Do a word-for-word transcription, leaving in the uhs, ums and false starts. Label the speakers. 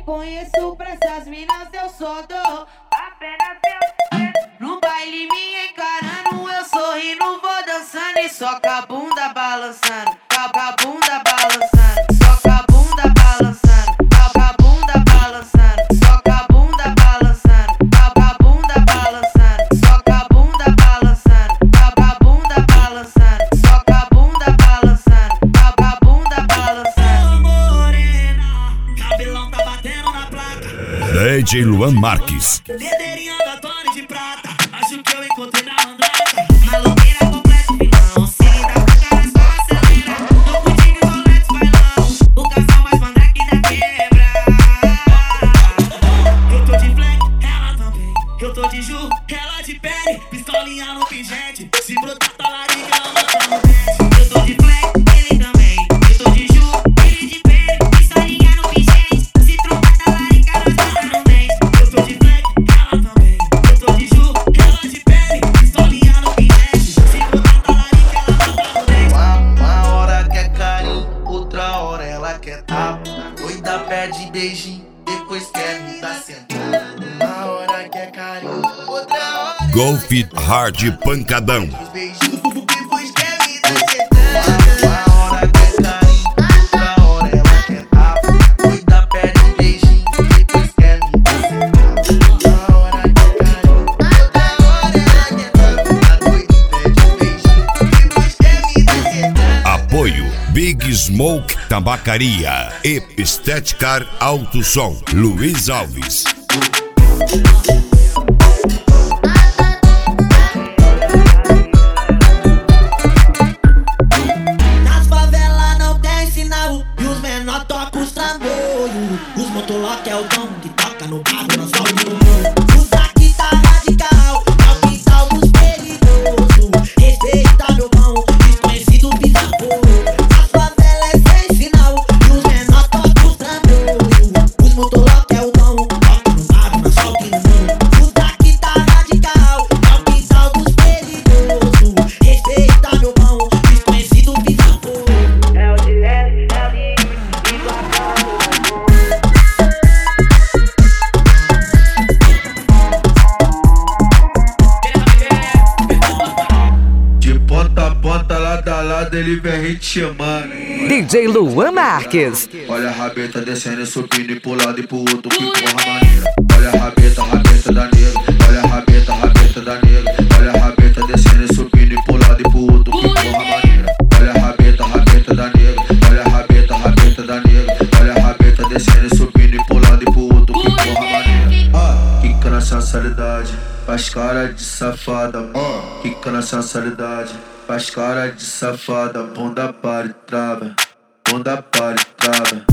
Speaker 1: reconheço pra essas minas, eu só dou apenas eu. No baile me encarando, eu sorrindo, vou dançando e só com a bunda balançando, com a bunda balançando, só com a bunda balançando, com a bunda balançando, só com a bunda balançando, com a bunda balançando, só com a bunda balançando, com a bunda balançando, só com a bunda balançando, com a bunda balançando.
Speaker 2: Morena, cabelão tá batendo na placa.
Speaker 3: D J Luan Marques.
Speaker 2: Dedeirinha da Tony de prata. Acho que eu encontrei na mandraka. Maloqueira completa, vilão. Se liga com cara, só acelera. Tô contigo e rolete, bailão. O casal mais mandrake da quebra. Eu tô de flex, ela também. Eu tô de ju, ela de pele. Pistolinha no pingente. Se brotar talarica, ela mata no dente. Eu tô de flex, ele também. Eu tô de ju, ele de pele. Pistolinha no pingente. Se trocar talarica, nós mata no dente. Eu tô de flex, ela também. Eu tô de ju, ela de pele. Pistolinha no pingente. Se brotar talarica, ela mata no dente.
Speaker 4: Uma, uma hora quer carinho, outra hora ela quer tapa. Doida pede beijinho, depois quer me dar sentada. Uma hora quer carinho, outra hora
Speaker 3: Golf Hard Pancadão.
Speaker 4: os beijinhos, depois quer me dar sentada. Uma hora quer carinho, outra hora ela quer tapa. Doida pede beijinho, depois quer me dar sentada. Uma hora quer carinho, outra hora ela quer tapa. Doida pede beijinho, depois quer me dar sentada.
Speaker 3: Apoio Big Smoke Tabacaria e Estética Alto Som. Luiz Alves.
Speaker 2: Nas favelas não tem sinal e os menor tocam os trambolhos. Os motolock é o dom que toca no carro, nós vamos no mundo. Os daqui tá radical, é o quintal dos perigosos. Respeita meu pão, desconhecido bisavô. Nas favelas é sem sinal e os menor tocam os trambolhos. Os motolock é o dom, toca no carro, nós vamos no mundo. Os daqui tá radical, é o quintal dos perigosos. Respeita meu pão, desconhecido bisavô. É o de L, é o de I, e do acabo.
Speaker 4: De ponta a ponta, lado a lado, ele vem te chamando.
Speaker 5: D J Luan Marques.
Speaker 4: Olha a rabeta descendo, subindo e pro lado e pro outro, que porra maneira. Olha a rabeta, rabeta da nega. Olha a rabeta, rabeta da nega. Olha a rabeta descendo, subindo e pro lado e pro outro, que porra maneira. Olha a rabeta, rabeta da nega. Olha a rabeta, rabeta da nega. Olha a rabeta descendo, subindo e pro lado e pro outro, que porra maneira. Ah, quica na sensualidade, faz cara de safada. Ah, quica na sensualidade, faz cara de safada. Bunda para e trava, bunda para e trava.